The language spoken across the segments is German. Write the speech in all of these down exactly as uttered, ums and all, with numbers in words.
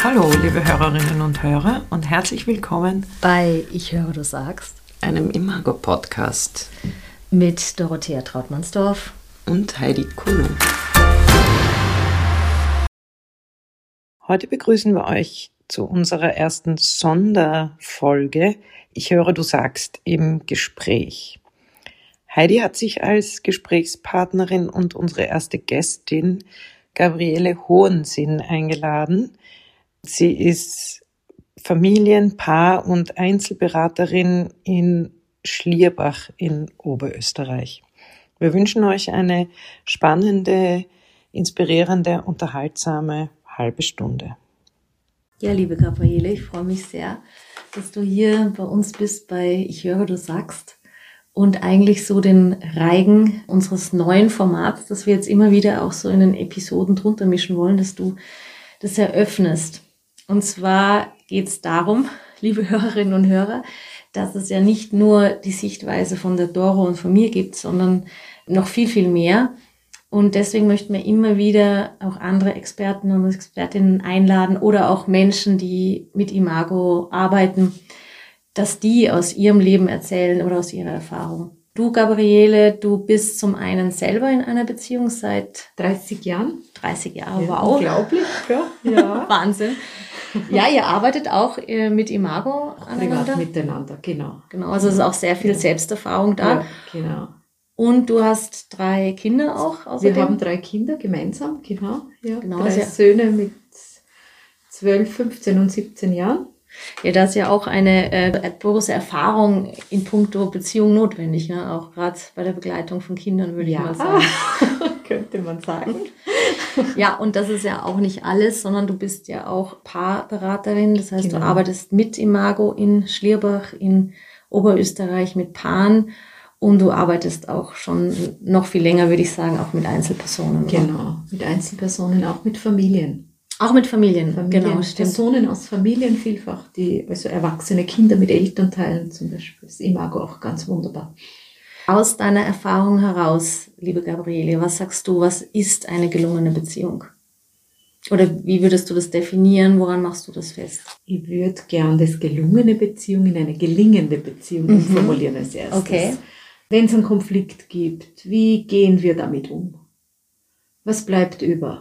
Hallo, liebe Hörerinnen und Hörer und herzlich willkommen bei Ich höre, du sagst, einem Imago-Podcast mit Dorothea Trautmannsdorf und Heidi Kuhn. Heute begrüßen wir euch zu unserer ersten Sonderfolge Ich höre, du sagst im Gespräch. Heidi hat sich als Gesprächspartnerin und unsere erste Gästin Gabriele Hohensinn eingeladen. Sie ist Familien-, Paar- und Einzelberaterin in Schlierbach in Oberösterreich. Wir wünschen euch eine spannende, inspirierende, unterhaltsame halbe Stunde. Ja, liebe Gabriele, ich freue mich sehr, dass du hier bei uns bist bei Ich höre, du sagst und eigentlich so den Reigen unseres neuen Formats, das wir jetzt immer wieder auch so in den Episoden drunter mischen wollen, dass du das eröffnest. Und zwar geht es darum, liebe Hörerinnen und Hörer, dass es ja nicht nur die Sichtweise von der Doro und von mir gibt, sondern noch viel, viel mehr. Und deswegen möchten wir immer wieder auch andere Experten und Expertinnen einladen oder auch Menschen, die mit Imago arbeiten, dass die aus ihrem Leben erzählen oder aus ihrer Erfahrung. Du, Gabriele, du bist zum einen selber in einer Beziehung seit dreißig Jahren. dreißig Jahre, Ja, wow. Unglaublich, ja. ja. Wahnsinn. Ja, ihr arbeitet auch äh, mit Imago aneinander. Privat miteinander, genau. Genau, also es ist auch sehr viel ja. Selbsterfahrung da. Ja, genau. Und du hast drei Kinder auch außerdem? Wir haben drei Kinder gemeinsam, genau. Ja, genau drei ja. Söhne mit zwölf, fünfzehn und siebzehn Jahren. Ja, da ist ja auch eine äh, große Erfahrung in puncto Beziehung notwendig, ne? Auch gerade bei der Begleitung von Kindern, würde ja. ich mal sagen. Könnte man sagen. Ja, und das ist ja auch nicht alles, sondern du bist ja auch Paarberaterin. Das heißt, genau. Du arbeitest mit Imago in Schlierbach, in Oberösterreich mit Paaren. Und du arbeitest auch schon noch viel länger, würde ich sagen, auch mit Einzelpersonen. Genau, oder? Mit Einzelpersonen, auch mit Familien. Auch mit Familien, Familien genau, stimmt. Personen aus Familien vielfach, die also erwachsene Kinder mit Elternteilen zum Beispiel. Das ist Imago auch ganz wunderbar. Aus deiner Erfahrung heraus, liebe Gabriele, was sagst du, was ist eine gelungene Beziehung? Oder wie würdest du das definieren? Woran machst du das fest? Ich würde gern das gelungene Beziehung in eine gelingende Beziehung mhm. formulieren als erstes. Okay. Wenn es einen Konflikt gibt, wie gehen wir damit um? Was bleibt über?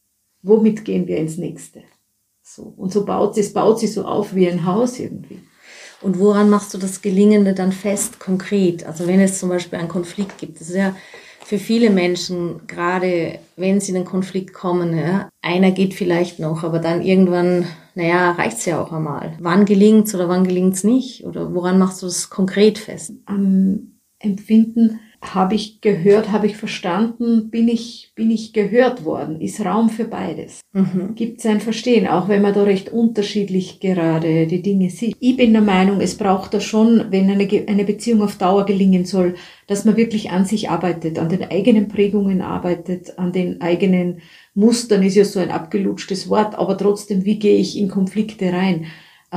Womit gehen wir ins Nächste? So. Und so baut es baut sich so auf wie ein Haus irgendwie. Und woran machst du das Gelingende dann fest, konkret? Also wenn es zum Beispiel einen Konflikt gibt, das ist ja für viele Menschen, gerade wenn sie in einen Konflikt kommen, ja, einer geht vielleicht noch, aber dann irgendwann, naja, reicht's ja auch einmal. Wann gelingt's oder wann gelingt's nicht? Oder woran machst du das konkret fest? Am Empfinden, habe ich gehört, habe ich verstanden, bin ich, bin ich gehört worden, ist Raum für beides. Mhm. Gibt es ein Verstehen, auch wenn man da recht unterschiedlich gerade die Dinge sieht. Ich bin der Meinung, es braucht da schon, wenn eine, eine Beziehung auf Dauer gelingen soll, dass man wirklich an sich arbeitet, an den eigenen Prägungen arbeitet, an den eigenen Mustern, ist ja so ein abgelutschtes Wort, aber trotzdem, wie gehe ich in Konflikte rein?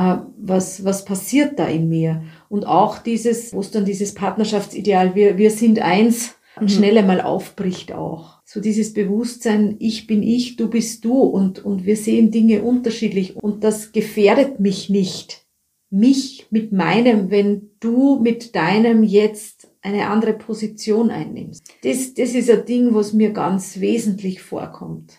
Was, was passiert da in mir? Und auch dieses, wo es dann dieses Partnerschaftsideal, wir, wir sind eins, mhm. schnell einmal aufbricht auch. So dieses Bewusstsein, ich bin ich, du bist du und, und wir sehen Dinge unterschiedlich und das gefährdet mich nicht. Mich mit meinem, wenn du mit deinem jetzt eine andere Position einnimmst. Das, das ist ein Ding, was mir ganz wesentlich vorkommt.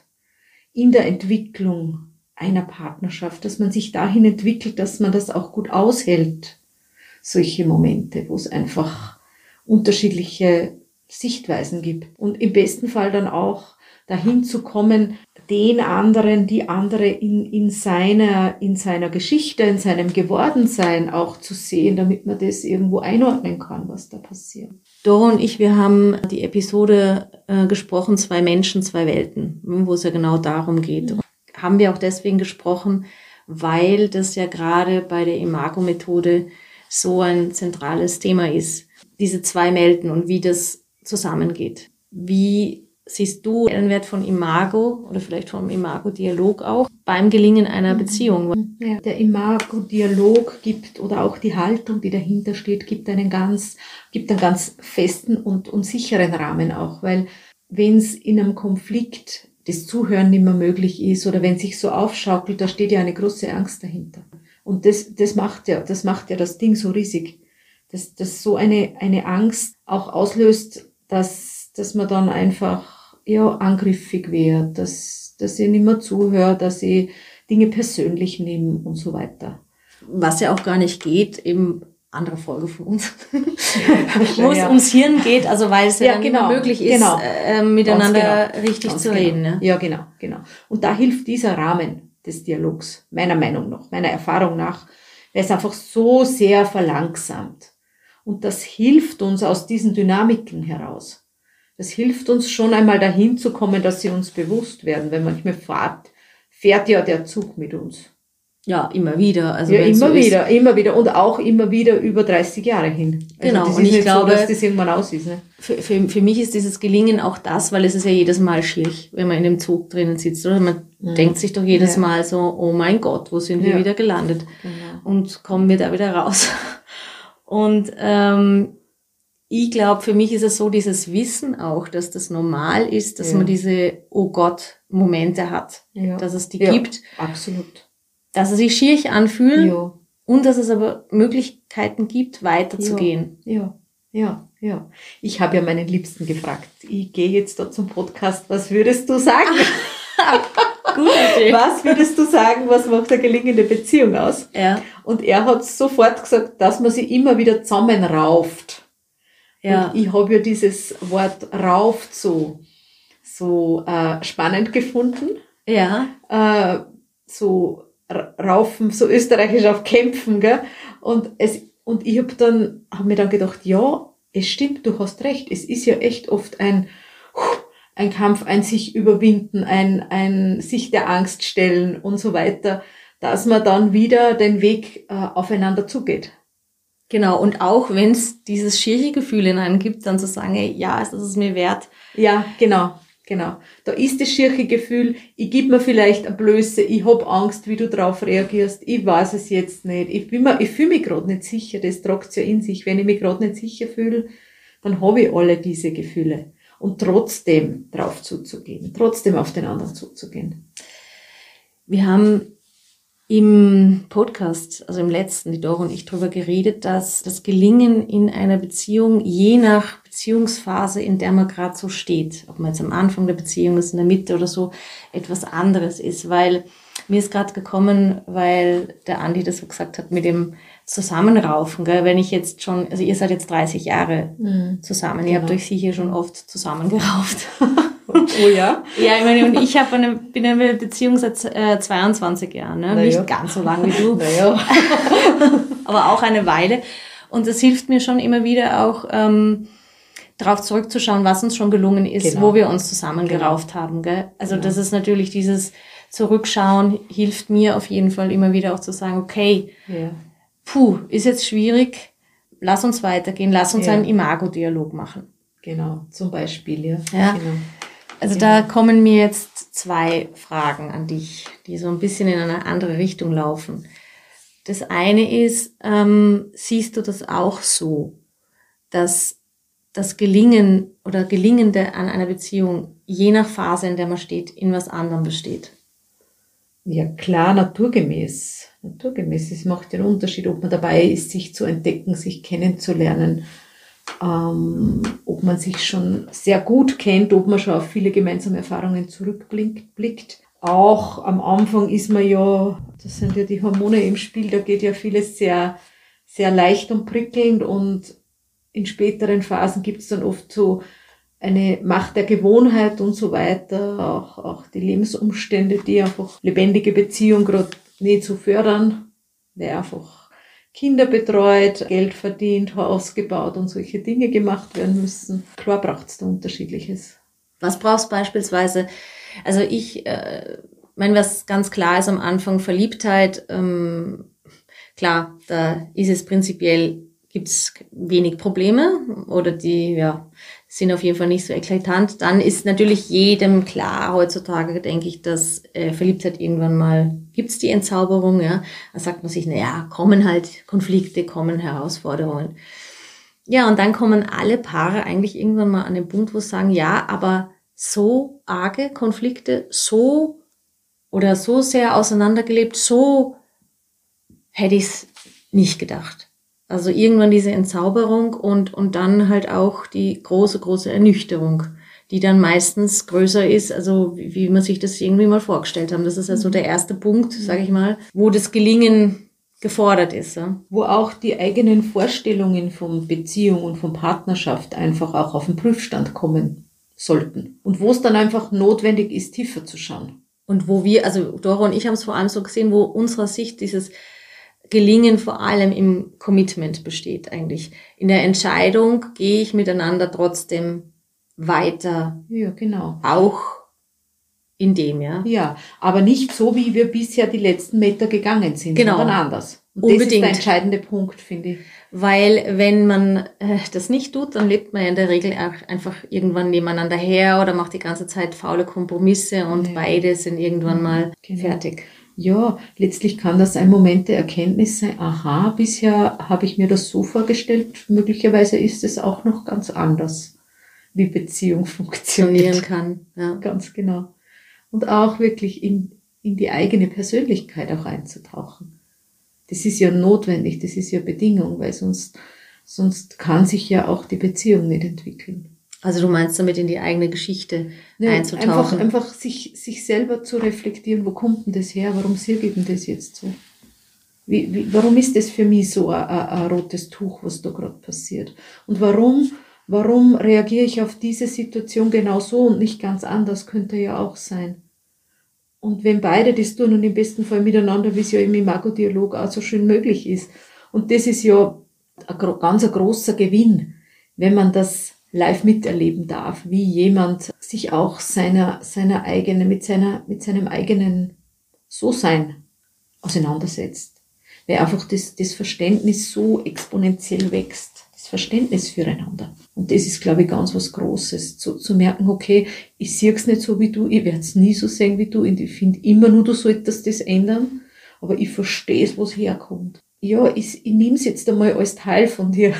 In der Entwicklung einer Partnerschaft, dass man sich dahin entwickelt, dass man das auch gut aushält. Solche Momente, wo es einfach unterschiedliche Sichtweisen gibt. Und im besten Fall dann auch dahin zu kommen, den anderen, die andere in, in seiner, in seiner Geschichte, in seinem Gewordensein auch zu sehen, damit man das irgendwo einordnen kann, was da passiert. Doro und ich, wir haben die Episode äh, gesprochen, zwei Menschen, zwei Welten, wo es ja genau darum geht. Mhm. Haben wir auch deswegen gesprochen, weil das ja gerade bei der Imago-Methode so ein zentrales Thema ist. Diese zwei Welten und wie das zusammengeht. Wie siehst du den Wert von Imago oder vielleicht vom Imago-Dialog auch beim Gelingen einer Beziehung? Ja, der Imago-Dialog gibt oder auch die Haltung, die dahinter steht, gibt einen ganz, gibt einen ganz festen und, und sicheren Rahmen auch, weil wenn es in einem Konflikt das Zuhören nicht mehr möglich ist oder wenn sich so aufschaukelt, da steht ja eine große Angst dahinter. Und das, das macht ja, das macht ja das Ding so riesig, dass, dass so eine, eine Angst auch auslöst, dass, dass man dann einfach, ja, angriffig wird, dass, dass ich nicht mehr zuhöre, dass ich Dinge persönlich nehme und so weiter. Was ja auch gar nicht geht, eben andere Folge von uns, wo es ja. ums Hirn geht, also weil es ja, ja dann genau, möglich ist, genau. äh, miteinander genau. richtig Ganz zu genau. reden. Ne? Ja, genau, genau. Und da hilft dieser Rahmen des Dialogs, meiner Meinung nach, meiner Erfahrung nach, weil es einfach so sehr verlangsamt. Und das hilft uns aus diesen Dynamiken heraus. Das hilft uns schon einmal dahin zu kommen, dass sie uns bewusst werden, weil manchmal fährt, fährt ja der Zug mit uns. Ja, immer wieder. Also ja, immer so wieder, ist. immer wieder und auch immer wieder über dreißig Jahre hin. Also genau, das ist und ich nicht glaube, so, dass das irgendwann aus ist. Ne? Für, für, für mich ist dieses Gelingen auch das, weil es ist ja jedes Mal schwierig, wenn man in dem Zug drinnen sitzt. Oder man mhm. denkt sich doch jedes ja. Mal so, oh mein Gott, wo sind wir ja. wieder gelandet? Genau. Und kommen wir da wieder raus? Und ähm, ich glaube, für mich ist es so, dieses Wissen auch, dass das normal ist, dass ja. man diese Oh Gott-Momente hat, ja. dass es die ja, gibt. Absolut. Dass es sich schier anfühlt ja. und dass es aber Möglichkeiten gibt, weiterzugehen. Ja, ja, ja, ja. Ich habe ja meinen Liebsten gefragt, ich gehe jetzt da zum Podcast, was würdest du sagen? Gute Idee. Was würdest du sagen, was macht eine gelingende Beziehung aus? Ja. Und er hat sofort gesagt, dass man sich immer wieder zusammenrauft. Ja. Und ich habe ja dieses Wort rauft so, so äh, spannend gefunden. Ja. Äh, so raufen, so österreichisch auf kämpfen, gell? Und es, und ich habe dann, habe mir dann gedacht, ja, es stimmt, du hast recht. Es ist ja echt oft ein, ein Kampf, ein sich überwinden, ein, ein sich der Angst stellen und so weiter, dass man dann wieder den Weg äh, aufeinander zugeht. Genau, und auch wenn es dieses schiere Gefühl in einem gibt, dann zu sagen, ey, ja, ist das mir wert. Ja, genau, genau. Da ist das schiere Gefühl, ich gebe mir vielleicht eine Blöße, ich hab Angst, wie du drauf reagierst, ich weiß es jetzt nicht, ich, bin mir, ich fühle mich gerade nicht sicher, das tragt's ja in sich. Wenn ich mich gerade nicht sicher fühle, dann habe ich alle diese Gefühle. Und trotzdem drauf zuzugehen, trotzdem auf den anderen zuzugehen. Wir haben im Podcast, also im letzten, die Doro und ich, darüber geredet, dass das Gelingen in einer Beziehung je nach Beziehungsphase, in der man gerade so steht, ob man jetzt am Anfang der Beziehung ist, in der Mitte oder so, etwas anderes ist. Weil mir ist gerade gekommen, weil der Andi das so gesagt hat, mit dem Zusammenraufen, gell? Wenn ich jetzt schon, also ihr seid jetzt dreißig Jahre mhm. zusammen, genau. Ihr habt euch sicher schon oft zusammengerauft. Oh ja? Ja, ich meine, und ich habe eine, bin in einer Beziehung seit äh, zweiundzwanzig Jahren, ne? Nicht ja. ganz so lange wie du, naja. aber auch eine Weile. Und das hilft mir schon immer wieder auch, ähm, darauf zurückzuschauen, was uns schon gelungen ist, genau. wo wir uns zusammengerauft genau. haben. Gell? Also genau. das ist natürlich dieses Zurückschauen, hilft mir auf jeden Fall immer wieder auch zu sagen, okay, ja. puh, ist jetzt schwierig, lass uns weitergehen, lass uns ja. einen Imago-Dialog machen. Genau, zum Beispiel, ja. ja. Genau. Also genau. da kommen mir jetzt zwei Fragen an dich, die so ein bisschen in eine andere Richtung laufen. Das eine ist, ähm, siehst du das auch so, dass das Gelingen oder Gelingende an einer Beziehung je nach Phase, in der man steht, in was anderem besteht? Ja, klar, naturgemäß. Naturgemäß. Es macht den Unterschied, ob man dabei ist, sich zu entdecken, sich kennenzulernen, ähm, ob man sich schon sehr gut kennt, ob man schon auf viele gemeinsame Erfahrungen zurückblickt. Auch am Anfang ist man ja, das sind ja die Hormone im Spiel, da geht ja vieles sehr, sehr leicht und prickelnd und in späteren Phasen gibt es dann oft so eine Macht der Gewohnheit und so weiter, auch, auch die Lebensumstände, die einfach lebendige Beziehung gerade nicht so fördern, weil einfach Kinder betreut, Geld verdient, Haus gebaut und solche Dinge gemacht werden müssen. Klar braucht es da Unterschiedliches. Was brauchst du beispielsweise? Also ich äh, meine, was ganz klar ist am Anfang, Verliebtheit, ähm, klar, da ist es prinzipiell, gibt's wenig Probleme oder die ja sind auf jeden Fall nicht so eklatant. Dann ist natürlich jedem klar heutzutage, denke ich, dass äh, Verliebtheit irgendwann mal, gibt's die Entzauberung, ja. Da sagt man sich, na ja, kommen halt Konflikte, kommen Herausforderungen. Ja, und dann kommen alle Paare eigentlich irgendwann mal an den Punkt, wo sie sagen, ja, aber so arge Konflikte, so oder so sehr auseinandergelebt, so hätte ich es nicht gedacht. Also irgendwann diese Entzauberung und, und dann halt auch die große, große Ernüchterung, die dann meistens größer ist, also wie, wie man sich das irgendwie mal vorgestellt haben. Das ist also der erste Punkt, sage ich mal, wo das Gelingen gefordert ist. Ja. Wo auch die eigenen Vorstellungen von Beziehung und von Partnerschaft einfach auch auf den Prüfstand kommen sollten. Und wo es dann einfach notwendig ist, tiefer zu schauen. Und wo wir, also Dora und ich haben es vor allem so gesehen, wo unserer Sicht dieses Gelingen vor allem im Commitment besteht eigentlich. In der Entscheidung, gehe ich miteinander trotzdem weiter. Ja, genau. Auch in dem, ja. Ja, aber nicht so, wie wir bisher die letzten Meter gegangen sind, genau. sondern anders. Und Unbedingt. Das ist der entscheidende Punkt, finde ich. Weil wenn man äh, das nicht tut, dann lebt man ja in der Regel auch einfach irgendwann nebeneinander her oder macht die ganze Zeit faule Kompromisse und ja. beide sind irgendwann mal genau. fertig. Ja, letztlich kann das ein Moment der Erkenntnis sein, aha, bisher habe ich mir das so vorgestellt, möglicherweise ist es auch noch ganz anders, wie Beziehung funktionieren kann. Ja. Ganz genau. Und auch wirklich in, in die eigene Persönlichkeit auch einzutauchen. Das ist ja notwendig, das ist ja Bedingung, weil sonst, sonst kann sich ja auch die Beziehung nicht entwickeln. Also du meinst damit in die eigene Geschichte ja, einzutauchen? Einfach, einfach sich, sich selber zu reflektieren, wo kommt denn das her, warum sehe ich denn das jetzt so? Wie, wie, warum ist das für mich so ein, ein, ein rotes Tuch, was da gerade passiert? Und warum, warum reagiere ich auf diese Situation genau so und nicht ganz anders, könnte ja auch sein. Und wenn beide das tun und im besten Fall miteinander, wie es ja im Imago-Dialog auch so schön möglich ist. Und das ist ja ein ganz ein großer Gewinn, wenn man das live miterleben darf, wie jemand sich auch seiner, seiner eigenen, mit seiner, mit seinem eigenen So-Sein auseinandersetzt. Weil einfach das, das Verständnis so exponentiell wächst. Das Verständnis füreinander. Und das ist, glaube ich, ganz was Großes. Zu, zu merken, okay, ich sehe es nicht so wie du, ich werde es nie so sehen wie du, und ich finde immer nur, du solltest das ändern, aber ich verstehe es, wo es herkommt. Ja, ich, ich nehme es jetzt einmal als Teil von dir.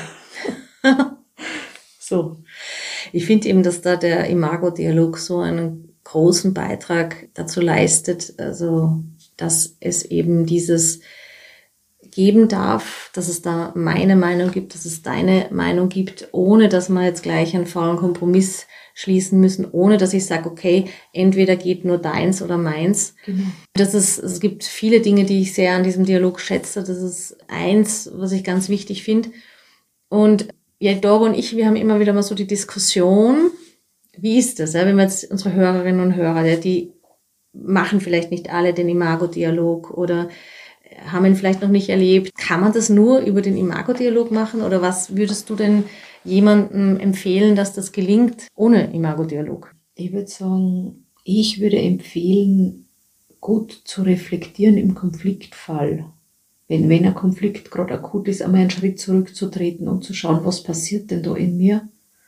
So. Ich finde eben, dass da der Imago-Dialog so einen großen Beitrag dazu leistet, also dass es eben dieses geben darf, dass es da meine Meinung gibt, dass es deine Meinung gibt, ohne dass wir jetzt gleich einen faulen Kompromiss schließen müssen, ohne dass ich sage, okay, entweder geht nur deins oder meins. Genau. Das ist, es gibt viele Dinge, die ich sehr an diesem Dialog schätze. Das ist eins, was ich ganz wichtig finde. Und ja, Dora und ich, wir haben immer wieder mal so die Diskussion, wie ist das, ja, wenn wir jetzt unsere Hörerinnen und Hörer, ja, die machen vielleicht nicht alle den Imago-Dialog oder haben ihn vielleicht noch nicht erlebt. Kann man das nur über den Imago-Dialog machen oder was würdest du denn jemandem empfehlen, dass das gelingt ohne Imago-Dialog? Ich würde sagen, ich würde empfehlen, gut zu reflektieren im Konfliktfall. Wenn, wenn ein Konflikt gerade akut ist, einmal einen Schritt zurückzutreten und zu schauen, was passiert denn da in mir?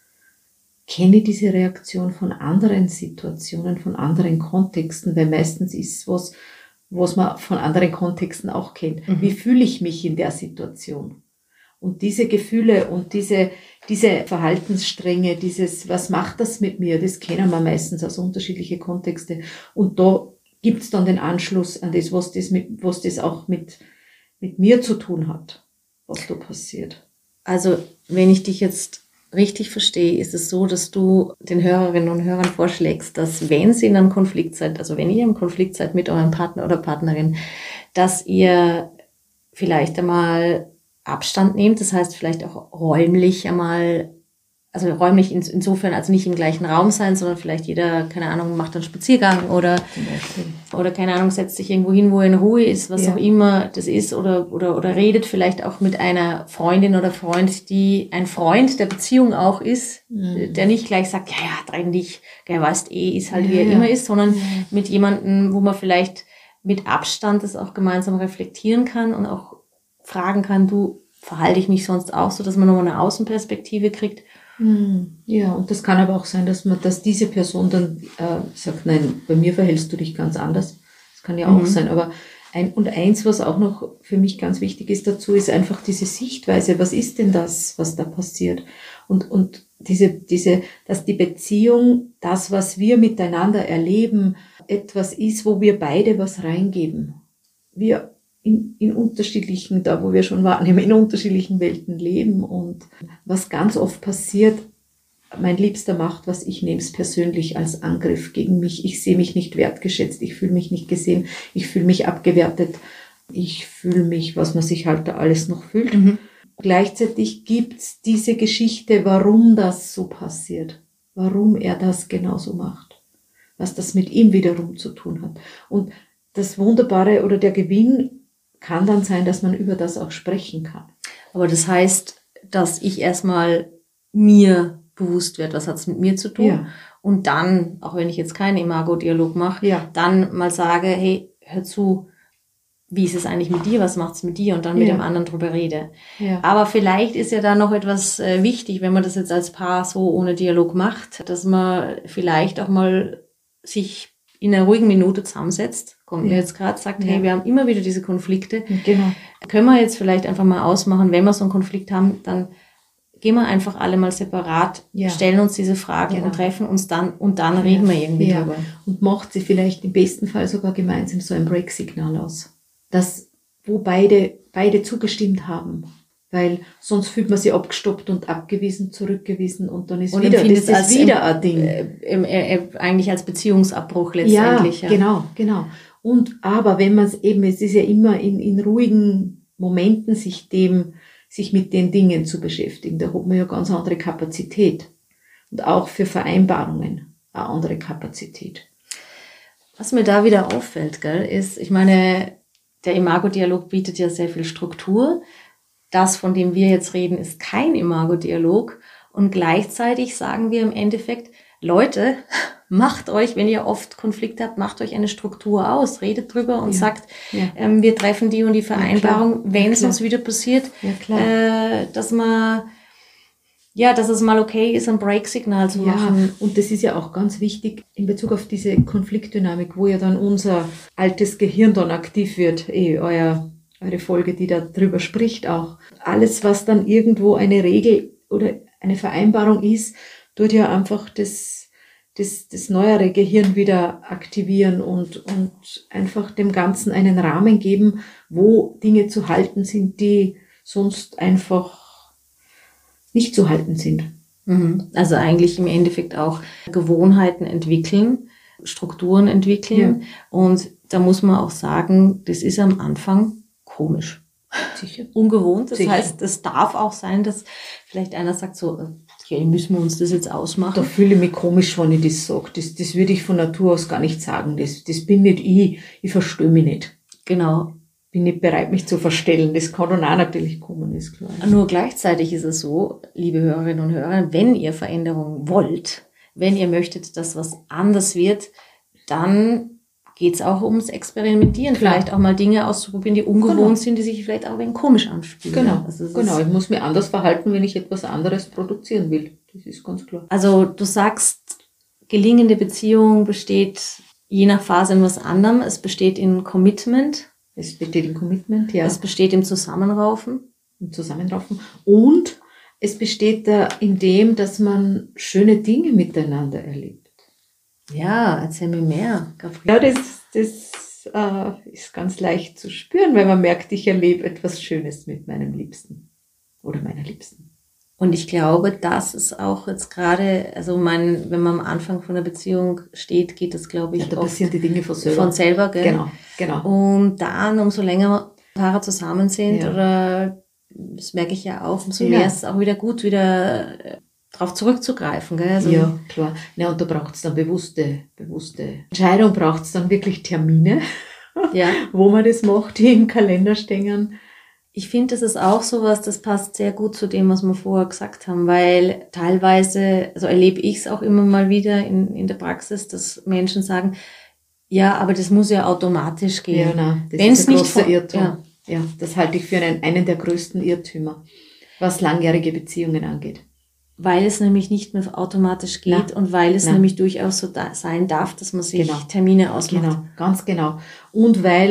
Kenne ich diese Reaktion von anderen Situationen, von anderen Kontexten, weil meistens ist es was, was man von anderen Kontexten auch kennt. Mhm. Wie fühle ich mich in der Situation? Und diese Gefühle und diese, diese Verhaltensstränge, dieses, was macht das mit mir, das kennen wir meistens aus unterschiedlichen Kontexten. Und da gibt's dann den Anschluss an das, was das mit, was das auch mit, mit mir zu tun hat, was da passiert. Also, wenn ich dich jetzt richtig verstehe, ist es so, dass du den Hörerinnen und Hörern vorschlägst, dass wenn sie in einem Konflikt seid, also wenn ihr im Konflikt seid mit eurem Partner oder Partnerin, dass ihr vielleicht einmal Abstand nehmt, das heißt vielleicht auch räumlich einmal, also räumlich ins, insofern, also nicht im gleichen Raum sein, sondern vielleicht jeder, keine Ahnung, macht einen Spaziergang oder, oder keine Ahnung, setzt sich irgendwo hin, wo er in Ruhe ist, was ja. auch immer das ist, oder, oder, oder redet vielleicht auch mit einer Freundin oder Freund, die ein Freund der Beziehung auch ist, mhm. der nicht gleich sagt, ja, ja, trenn dich, der weißt eh, ist halt, ja, wie er ja. immer ist, sondern ja. mit jemandem, wo man vielleicht mit Abstand das auch gemeinsam reflektieren kann und auch fragen kann, du, verhalte ich mich sonst auch so, dass man nochmal eine Außenperspektive kriegt. Ja, und das kann aber auch sein, dass man, dass diese Person dann äh, sagt, nein, bei mir verhältst du dich ganz anders. Das kann ja auch mhm. sein, aber Ein, und eins, was auch noch für mich ganz wichtig ist dazu, ist einfach diese Sichtweise. Was ist denn das, was da passiert? Und, und diese, diese, dass die Beziehung, das, was wir miteinander erleben, etwas ist, wo wir beide was reingeben. Wir in, in unterschiedlichen, da wo wir schon wahrnehmen, in unterschiedlichen Welten leben. Und was ganz oft passiert, mein Liebster macht was, ich nehme es persönlich als Angriff gegen mich. Ich sehe mich nicht wertgeschätzt, ich fühle mich nicht gesehen, ich fühle mich abgewertet, ich fühle mich, was man sich halt da alles noch fühlt. Mhm. Gleichzeitig gibt's diese Geschichte, warum das so passiert, warum er das genauso macht, was das mit ihm wiederum zu tun hat. Und das Wunderbare oder der Gewinn kann dann sein, dass man über das auch sprechen kann. Aber das heißt, dass ich erstmal mir bewusst wird, was hat es mit mir zu tun. Ja. Und dann, auch wenn ich jetzt keinen Imago-Dialog mache, ja. dann mal sage, hey, hör zu, wie ist es eigentlich mit dir, was macht es mit dir? Und dann mit ja. dem anderen drüber rede. Ja. Aber vielleicht ist ja da noch etwas äh, wichtig, wenn man das jetzt als Paar so ohne Dialog macht, dass man vielleicht auch mal sich in einer ruhigen Minute zusammensetzt, kommt mir ja. jetzt gerade, sagt, hey, ja. wir haben immer wieder diese Konflikte. Genau. Können wir jetzt vielleicht einfach mal ausmachen, wenn wir so einen Konflikt haben, dann gehen wir einfach alle mal separat, ja. stellen uns diese Fragen genau. und treffen uns dann und dann ja. reden wir irgendwie ja. drüber. Und macht sie vielleicht im besten Fall sogar gemeinsam so ein Break-Signal aus. Das, wo beide, beide zugestimmt haben. Weil sonst fühlt man sich abgestoppt und abgewiesen, zurückgewiesen und dann ist und wieder, das ist wieder ein Ding. Im, äh, äh, eigentlich als Beziehungsabbruch letztendlich. Ja, ja. genau, genau. Und, aber wenn man es eben, es ist ja immer in, in ruhigen Momenten sich dem, sich mit den Dingen zu beschäftigen. Da hat man ja ganz andere Kapazität. Und auch für Vereinbarungen eine andere Kapazität. Was mir da wieder auffällt, gell, ist, ich meine, der Imago-Dialog bietet ja sehr viel Struktur. Das, von dem wir jetzt reden, ist kein Imago-Dialog. Und gleichzeitig sagen wir im Endeffekt, Leute, macht euch, wenn ihr oft Konflikte habt, macht euch eine Struktur aus, redet drüber und ja. sagt, ja. Ähm, wir treffen die und die Vereinbarung, ja, wenn es ja, uns wieder passiert, ja, äh, dass man, ja, dass es mal okay ist, ein Break-Signal zu ja, machen. Und das ist ja auch ganz wichtig in Bezug auf diese Konfliktdynamik, wo ja dann unser altes Gehirn dann aktiv wird, eh, euer, eure Folge, die da drüber spricht auch. Alles, was dann irgendwo eine Regel oder eine Vereinbarung ist, tut ja einfach das, das, das neuere Gehirn wieder aktivieren und, und einfach dem Ganzen einen Rahmen geben, wo Dinge zu halten sind, die sonst einfach nicht zu halten sind. Also eigentlich im Endeffekt auch Gewohnheiten entwickeln, Strukturen entwickeln. Ja. Und da muss man auch sagen, das ist am Anfang komisch. Sicher. Ungewohnt. Das Sicher. heißt, es darf auch sein, dass vielleicht einer sagt so, okay, müssen wir uns das jetzt ausmachen? Da fühle ich mich komisch, wenn ich das sage. Das, das würde ich von Natur aus gar nicht sagen. Das, das bin nicht ich. Ich verstehe mich nicht. Genau. Bin nicht bereit, mich zu verstellen. Das kann dann auch natürlich kommen, ist klar. Nur gleichzeitig ist es so, liebe Hörerinnen und Hörer, wenn ihr Veränderungen wollt, wenn ihr möchtet, dass was anders wird, dann geht es auch ums Experimentieren. Klar. Vielleicht auch mal Dinge auszuprobieren, die ungewohnt genau. sind, die sich vielleicht auch ein wenig komisch anspielen. Genau, also genau. Ich muss mich anders verhalten, wenn ich etwas anderes produzieren will. Das ist ganz klar. Also du sagst, gelingende Beziehung besteht je nach Phase in was anderem. Es besteht in Commitment. Es besteht in Commitment, ja. Es besteht im Zusammenraufen. Im Zusammenraufen. Und es besteht da in dem, dass man schöne Dinge miteinander erlebt. Ja, erzähl mir mehr, Gabriele. Ja, das, das äh, ist ganz leicht zu spüren, wenn man merkt, ich erlebe etwas Schönes mit meinem Liebsten oder meiner Liebsten. Und ich glaube, das ist auch jetzt gerade, also mein, wenn man am Anfang von einer Beziehung steht, geht das, glaube ich, ja, da oft passieren die Dinge von selber. Von selber, gell? Genau, genau. Und dann, umso länger Paare zusammen sind, ja. oder das merke ich ja auch, umso ja. mehr ist es auch wieder gut, wieder darauf zurückzugreifen. Gell? Also ja, klar. Ja, und da braucht es dann bewusste, bewusste Entscheidung, braucht es dann wirklich Termine, ja. wo man das macht, die im Kalender stehen. Ich finde, das ist auch sowas, das passt sehr gut zu dem, was wir vorher gesagt haben, weil teilweise, also erlebe ich es auch immer mal wieder in, in der Praxis, dass Menschen sagen, ja, aber das muss ja automatisch gehen. Ja, nein, das Wenn's ist ein nicht großer von, Irrtum. Ja. ja, das halte ich für einen, einen der größten Irrtümer, was langjährige Beziehungen angeht. Weil es nämlich nicht mehr automatisch geht Na, und weil es na. nämlich durchaus so da sein darf, dass man sich Genau. Termine ausmacht. Genau, ganz genau. Und weil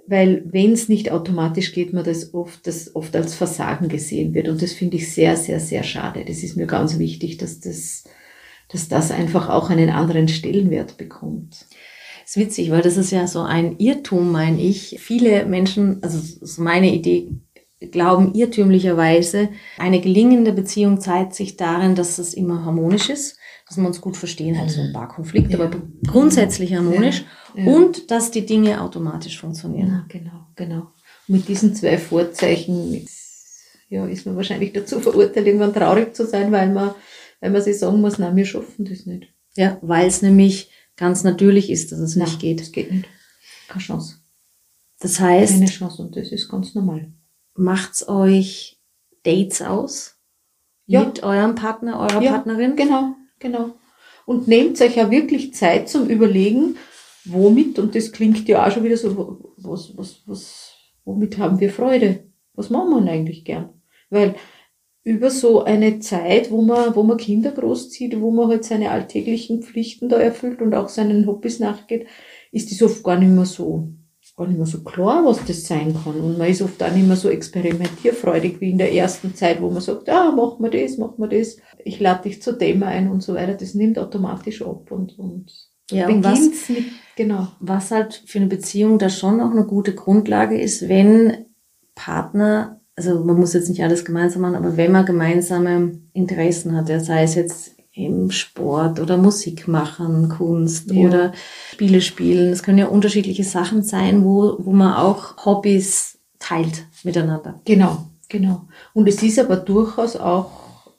weil wenn es nicht automatisch geht, man das oft, das oft als Versagen gesehen wird. Und das finde ich sehr, sehr, sehr schade. Das ist mir ganz wichtig, dass das, dass das einfach auch einen anderen Stellenwert bekommt. Das ist witzig, weil das ist ja so ein Irrtum, meine ich. Viele Menschen, also das ist meine Idee, glauben irrtümlicherweise, eine gelingende Beziehung zeigt sich darin, dass es immer harmonisch ist, dass wir uns gut verstehen, halt so ein paar Konflikte, ja. aber grundsätzlich harmonisch ja. Ja. und dass die Dinge automatisch funktionieren. Ja, genau, genau. Und mit diesen zwei Vorzeichen ist, ja, ist man wahrscheinlich dazu verurteilt, irgendwann traurig zu sein, weil man, weil man sich sagen muss, nein, wir schaffen das nicht. Ja, weil es nämlich ganz natürlich ist, dass es nein, nicht geht. Es geht nicht. Keine Chance. Das heißt, keine Chance und das ist ganz normal. Macht's euch Dates aus? Ja. Mit eurem Partner, eurer ja, Partnerin? Genau, genau. Und nehmt euch ja wirklich Zeit zum Überlegen, womit, und das klingt ja auch schon wieder so, was, was, was, womit haben wir Freude? Was machen wir denn eigentlich gern? Weil über so eine Zeit, wo man, wo man Kinder großzieht, wo man halt seine alltäglichen Pflichten da erfüllt und auch seinen Hobbys nachgeht, ist das oft gar nicht mehr so, gar nicht mehr so klar, was das sein kann. Und man ist oft auch nicht mehr so experimentierfreudig wie in der ersten Zeit, wo man sagt, ah, mach mal das, mach mal das, ich lade dich zu dem ein und so weiter. Das nimmt automatisch ab und, und ja, und was, mit, genau. was halt für eine Beziehung da schon auch eine gute Grundlage ist, wenn Partner, also man muss jetzt nicht alles gemeinsam machen, aber wenn man gemeinsame Interessen hat, ja, sei es jetzt im Sport oder Musik machen, Kunst ja. oder Spiele spielen. Es können ja unterschiedliche Sachen sein, wo, wo man auch Hobbys teilt miteinander. Genau, genau. Und es ist aber durchaus auch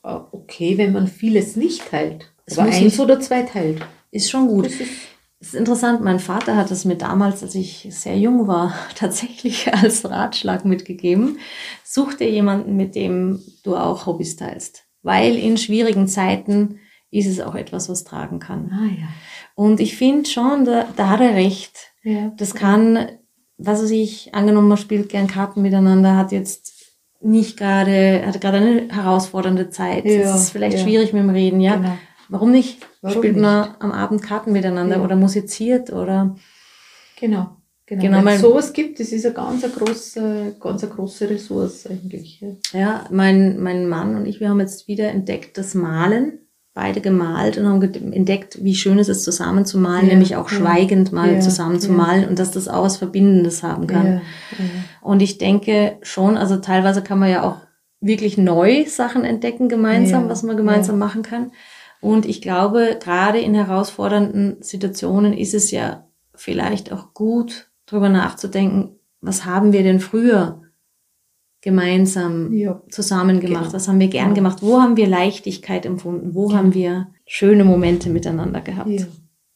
okay, wenn man vieles nicht teilt. Es aber muss eins nicht, oder zwei teilt. Ist schon gut. Das ist, das ist interessant. Mein Vater hat es mir damals, als ich sehr jung war, tatsächlich als Ratschlag mitgegeben. Such dir jemanden, mit dem du auch Hobbys teilst. Weil in schwierigen Zeiten ist es auch etwas, was tragen kann. Ah, ja. Und ich finde schon, da, da hat er recht. Ja. Das kann, was weiß ich, angenommen, man spielt gern Karten miteinander, hat jetzt nicht gerade, hat gerade eine herausfordernde Zeit. Ja, es ist vielleicht ja. schwierig mit dem Reden, ja. Genau. Warum nicht? Warum Spielt nicht? man am Abend Karten miteinander Ja. oder musiziert oder... Genau. Genau, genau wenn es mein, sowas gibt, das ist eine ganz eine große, ganz eine große Ressource eigentlich. Ja, ja mein, mein Mann und ich, wir haben jetzt wieder entdeckt, das Malen, beide gemalt und haben entdeckt, wie schön es ist, zusammen zu malen, ja, nämlich auch ja, schweigend mal ja, zusammen zu ja. malen und dass das auch was Verbindendes haben kann. Ja, ja. Und ich denke schon, also teilweise kann man ja auch wirklich neu Sachen entdecken gemeinsam, ja, was man gemeinsam ja. machen kann. Und ich glaube, gerade in herausfordernden Situationen ist es ja vielleicht auch gut, darüber nachzudenken, was haben wir denn früher gemeinsam ja. zusammen gemacht, genau. was haben wir gern ja. gemacht, wo haben wir Leichtigkeit empfunden, wo ja. haben wir schöne Momente miteinander gehabt. Ja.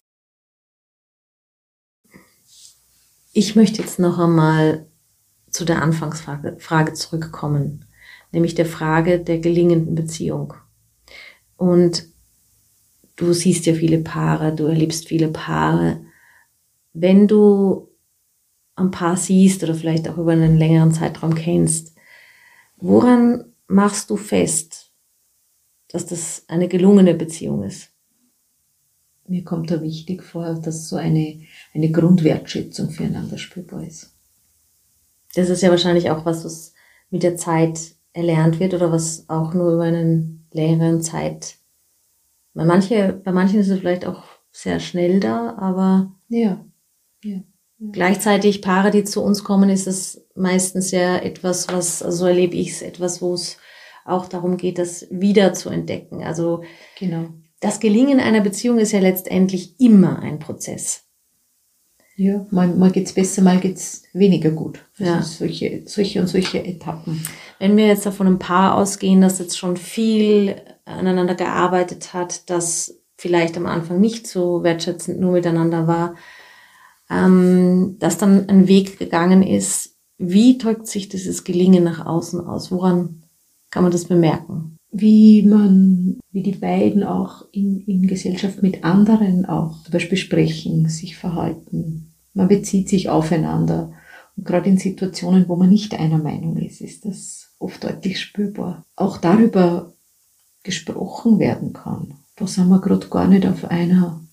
Ich möchte jetzt noch einmal zu der Anfangsfrage Frage zurückkommen, nämlich der Frage der gelingenden Beziehung. Und du siehst ja viele Paare, du erlebst viele Paare. Wenn du ein Paar siehst oder vielleicht auch über einen längeren Zeitraum kennst, woran machst du fest, dass das eine gelungene Beziehung ist? Mir kommt da wichtig vor, dass so eine, eine Grundwertschätzung füreinander spürbar ist. Das ist ja wahrscheinlich auch was, was mit der Zeit erlernt wird oder was auch nur über einen längeren Zeit. Bei, manche, bei manchen ist es vielleicht auch sehr schnell da, aber ja. Ja. Ja. Gleichzeitig Paare, die zu uns kommen, ist es meistens ja etwas, was, also so erlebe ich es, etwas, wo es auch darum geht, das wieder zu entdecken. Also genau. Das Gelingen einer Beziehung ist ja letztendlich immer ein Prozess. Ja, mal, mal geht's besser, mal geht's weniger gut. Also ja. solche, solche und solche Etappen. Wenn wir jetzt davon ein Paar ausgehen, das jetzt schon viel aneinander gearbeitet hat, das vielleicht am Anfang nicht so wertschätzend nur miteinander war, ähm, dass dann ein Weg gegangen ist, wie drückt sich dieses Gelingen nach außen aus? Woran kann man das bemerken? Wie man, wie die beiden auch in, in Gesellschaft mit anderen auch zum Beispiel sprechen, sich verhalten. Man bezieht sich aufeinander. Und gerade in Situationen, wo man nicht einer Meinung ist, ist das oft deutlich spürbar. Auch darüber gesprochen werden kann. Da sind wir gerade gar nicht auf einer,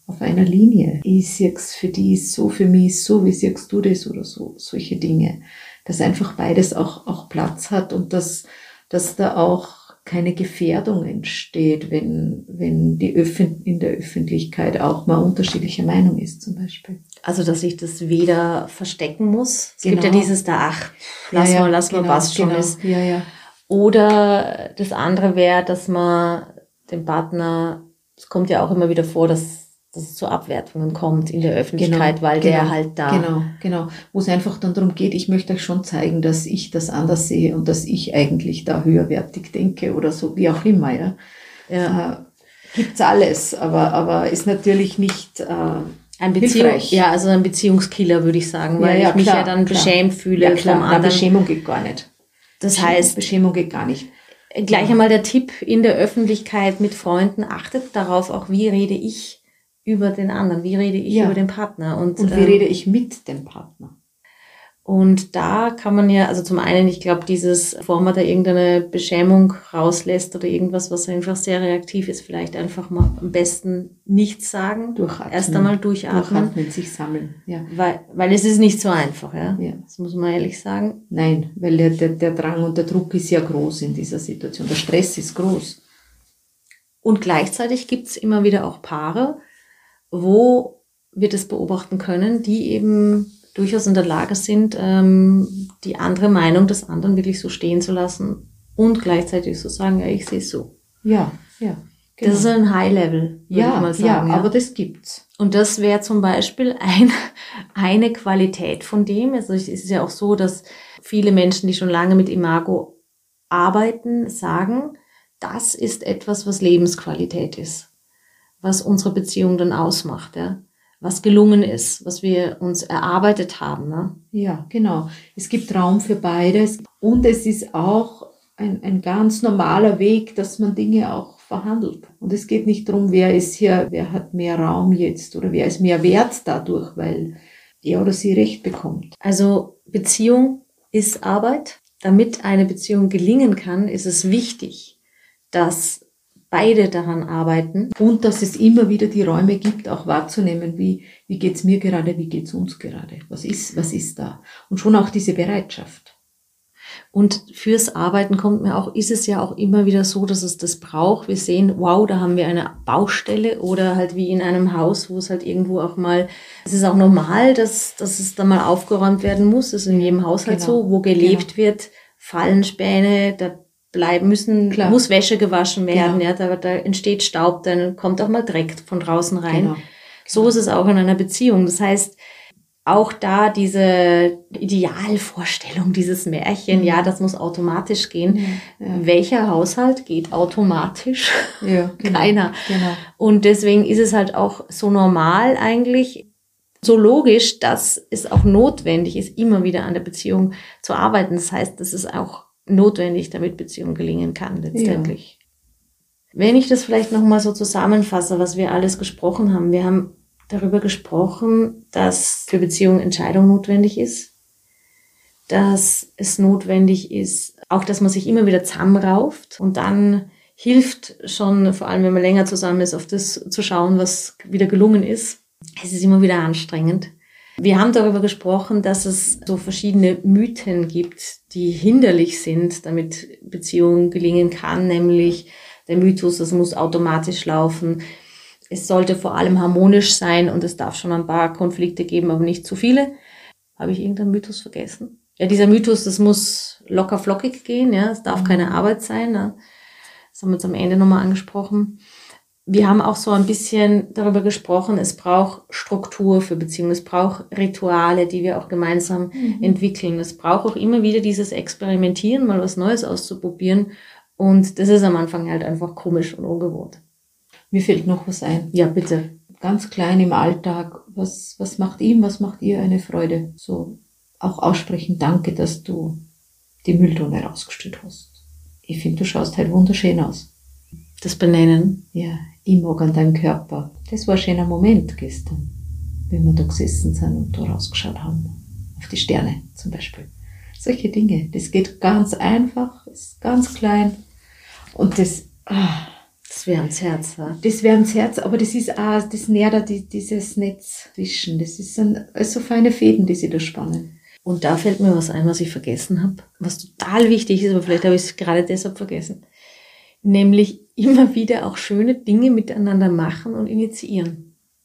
auf einer Linie. Ich sehe es für die ist so, für mich ist so, wie siehst du das oder so, solche Dinge. Dass einfach beides auch, auch Platz hat und dass, dass da auch keine Gefährdung entsteht, wenn, wenn die Öffn- in der Öffentlichkeit auch mal unterschiedlicher Meinung ist zum Beispiel. Also, dass ich das weder verstecken muss. Es gibt ja Genau. dieses da, ach, lass Ja, ja, mal, lass mal, genau, was schon genau. ist. Ja, ja. Oder das andere wäre, dass man den Partner, es kommt ja auch immer wieder vor, dass, dass es zu Abwertungen kommt in der Öffentlichkeit, Genau, weil genau, der halt da... Genau, genau. Wo es einfach dann darum geht, ich möchte euch schon zeigen, dass ich das anders sehe und dass ich eigentlich da höherwertig denke oder so, wie auch immer. Ja. Ja. Äh, gibt's alles, aber, aber ist natürlich nicht... Äh, Ein Beziehung, hilfreich. ja, also ein Beziehungskiller, würde ich sagen, weil Ja, ja, ich mich klar, ja dann klar. beschämt fühle Ja, klar. vom Na, anderen. Beschämung geht gar nicht. Das Beschämung, heißt, Beschämung geht gar nicht. gleich einmal der Tipp in der Öffentlichkeit mit Freunden, achtet darauf auch, wie rede ich über den anderen, wie rede ich Ja. über den Partner. Und, Und wie ähm, rede ich mit dem Partner? Und da kann man ja, also zum einen, ich glaube, dieses, bevor man da irgendeine Beschämung rauslässt oder irgendwas, was einfach sehr reaktiv ist, vielleicht einfach mal am besten nichts sagen. Durchatmen. Erst einmal durchatmen. Durchatmen, sich sammeln. Ja. Weil, weil es ist nicht so einfach, ja. Ja. Das muss man ehrlich sagen. Nein, weil der, der, der Drang und der Druck ist ja groß in dieser Situation. Der Stress ist groß. Und gleichzeitig gibt's immer wieder auch Paare, wo wir das beobachten können, die eben durchaus in der Lage sind, ähm, die andere Meinung des anderen wirklich so stehen zu lassen und gleichzeitig zu sagen, ja, ich sehe es so. Ja, ja. Genau. Das ist ein High-Level, würde ja, ich mal sagen. ja, aber das gibt's. Und das wäre zum Beispiel ein, eine Qualität von dem. Also es ist ja auch so, dass viele Menschen, die schon lange mit Imago arbeiten, sagen, das ist etwas, was Lebensqualität ist, was unsere Beziehung dann ausmacht, ja. Was gelungen ist, was wir uns erarbeitet haben. Ne? Ja, genau. Es gibt Raum für beides und es ist auch ein, ein ganz normaler Weg, dass man Dinge auch verhandelt. Und es geht nicht darum, wer ist hier, wer hat mehr Raum jetzt oder wer ist mehr wert dadurch, weil er oder sie Recht bekommt. Also Beziehung ist Arbeit. Damit eine Beziehung gelingen kann, ist es wichtig, dass beide daran arbeiten. Und dass es immer wieder die Räume gibt, auch wahrzunehmen, wie, wie geht's mir gerade, wie geht's uns gerade, was ist, was ist da. Und schon auch diese Bereitschaft. Und fürs Arbeiten kommt mir auch, ist es ja auch immer wieder so, dass es das braucht. Wir sehen, wow, da haben wir eine Baustelle oder halt wie in einem Haus, wo es halt irgendwo auch mal, es ist auch normal, dass, dass es da mal aufgeräumt werden muss. Das ist in jedem Haushalt Genau. so, wo gelebt Genau. wird, fallen Späne, da bleiben müssen, Klar. muss Wäsche gewaschen werden, Genau. ja, da, da entsteht Staub, dann kommt auch mal Dreck von draußen rein. Genau. So ist es auch in einer Beziehung. Das heißt, auch da diese Idealvorstellung, dieses Märchen, Mhm. ja, das muss automatisch gehen. Ja, ja. Welcher Haushalt geht automatisch? Ja, genau. Keiner. Genau. Und deswegen ist es halt auch so normal eigentlich, so logisch, dass es auch notwendig ist, immer wieder an der Beziehung zu arbeiten. Das heißt, das ist auch notwendig, damit Beziehung gelingen kann letztendlich. Ja. Wenn ich das vielleicht nochmal so zusammenfasse, was wir alles gesprochen haben. Wir haben darüber gesprochen, dass für Beziehung Entscheidung notwendig ist, dass es notwendig ist, auch dass man sich immer wieder zusammenrauft und dann hilft schon, vor allem wenn man länger zusammen ist, auf das zu schauen, was wieder gelungen ist. Es ist immer wieder anstrengend. Wir haben darüber gesprochen, dass es so verschiedene Mythen gibt, die hinderlich sind, damit Beziehung gelingen kann, nämlich der Mythos, es muss automatisch laufen. Es sollte vor allem harmonisch sein und es darf schon ein paar Konflikte geben, aber nicht zu viele. Habe ich irgendeinen Mythos vergessen? Ja, dieser Mythos, das muss locker flockig gehen, ja, es darf keine Arbeit sein. Ne? Das haben wir uns am Ende nochmal angesprochen. Wir haben auch so ein bisschen darüber gesprochen, es braucht Struktur für Beziehungen, es braucht Rituale, die wir auch gemeinsam mhm. entwickeln. Es braucht auch immer wieder dieses Experimentieren, mal was Neues auszuprobieren. Und das ist am Anfang halt einfach komisch und ungewohnt. Mir fällt noch was ein. Ja, bitte. Ganz klein im Alltag. Was, was macht ihm, was macht ihr eine Freude? So auch aussprechen, danke, dass du die Mülltonne rausgestellt hast. Ich finde, du schaust halt wunderschön aus. Das Benennen. Ja, ich mag an deinem Körper. Das war ein schöner Moment gestern, wenn wir da gesessen sind und da rausgeschaut haben. Auf die Sterne zum Beispiel. Solche Dinge. Das geht ganz einfach, ist ganz klein. Und das, ah, Das wäre ans Herz, ja. Das wäre ans Herz, aber das ist auch, das nährt auch die, dieses Netz zwischen. Das ist ein, so feine Fäden, die sie da spannen. Und da fällt mir was ein, was ich vergessen habe, was total wichtig ist, aber vielleicht habe ich es gerade deshalb vergessen. Nämlich immer wieder auch schöne Dinge miteinander machen und initiieren.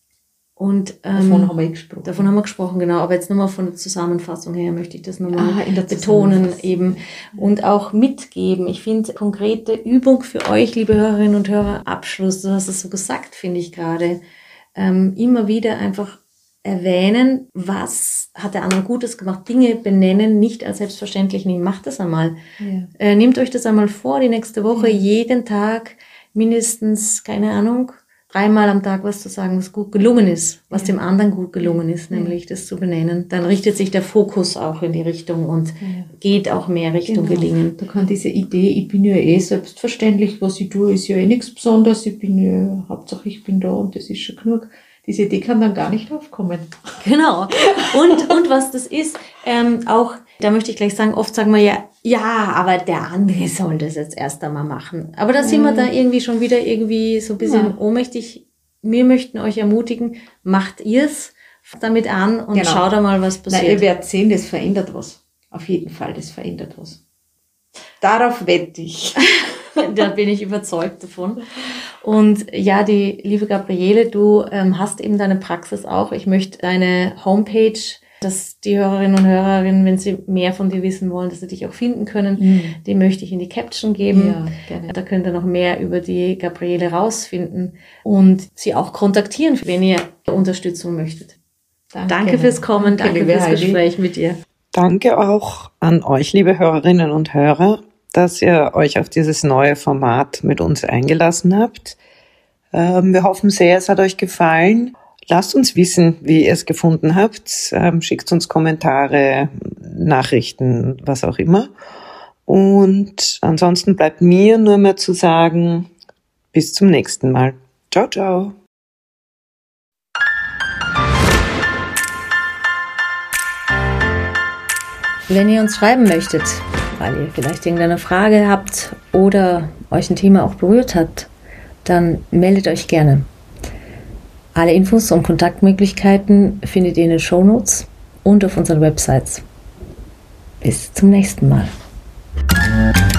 Und, ähm, davon haben wir gesprochen. Davon haben wir gesprochen, genau. Aber jetzt nochmal von der Zusammenfassung her möchte ich das nochmal ah, betonen eben und auch mitgeben. Ich finde, konkrete Übung für euch, liebe Hörerinnen und Hörer, Abschluss, du hast es so gesagt, finde ich gerade, ähm, immer wieder einfach erwähnen, was hat der andere Gutes gemacht, Dinge benennen, nicht als selbstverständlich nehmen. Macht das einmal. Ja. Äh, nehmt euch das einmal vor, die nächste Woche, ja. jeden Tag mindestens, keine Ahnung, dreimal am Tag was zu sagen, was gut gelungen ist, was ja. dem anderen gut gelungen ist, nämlich ja. das zu benennen. Dann richtet sich der Fokus auch in die Richtung und ja. geht auch mehr Richtung genau. Gelingen. Da kann diese Idee, ich bin ja eh selbstverständlich, was ich tue, ist ja eh nichts Besonderes, ich bin ja, Hauptsache ich bin da und das ist schon genug. Diese Idee kann dann gar nicht aufkommen. Genau. Und, und was das ist, ähm, auch, da möchte ich gleich sagen, oft sagen wir ja, ja, aber der andere soll das jetzt erst einmal machen. Aber da mhm. sind wir da irgendwie schon wieder irgendwie so ein bisschen ja. ohnmächtig. Wir möchten euch ermutigen, macht ihr's damit an und genau. schaut einmal, was passiert. Na, ihr werdet sehen, das verändert was. Auf jeden Fall, das verändert was. Darauf wette ich. Da bin ich überzeugt davon. Und ja, die liebe Gabriele, du ähm, hast eben deine Praxis auch. Ich möchte deine Homepage, dass die Hörerinnen und Hörerinnen, wenn sie mehr von dir wissen wollen, dass sie dich auch finden können, mhm. die möchte ich in die Caption geben. Ja, gerne. Da könnt ihr noch mehr über die Gabriele rausfinden und sie auch kontaktieren, wenn ihr Unterstützung möchtet. Danke, danke fürs Kommen, danke, danke fürs Heidi. Gespräch mit dir. Danke auch an euch, liebe Hörerinnen und Hörer, dass ihr euch auf dieses neue Format mit uns eingelassen habt. Ähm, wir hoffen sehr, es hat euch gefallen. Lasst uns wissen, wie ihr es gefunden habt. Ähm, schickt uns Kommentare, Nachrichten, was auch immer. Und ansonsten bleibt mir nur mehr zu sagen, bis zum nächsten Mal. Ciao, ciao. Wenn ihr uns schreiben möchtet, weil ihr vielleicht irgendeine Frage habt oder euch ein Thema auch berührt hat, dann meldet euch gerne. Alle Infos und Kontaktmöglichkeiten findet ihr in den Shownotes und auf unseren Websites. Bis zum nächsten Mal.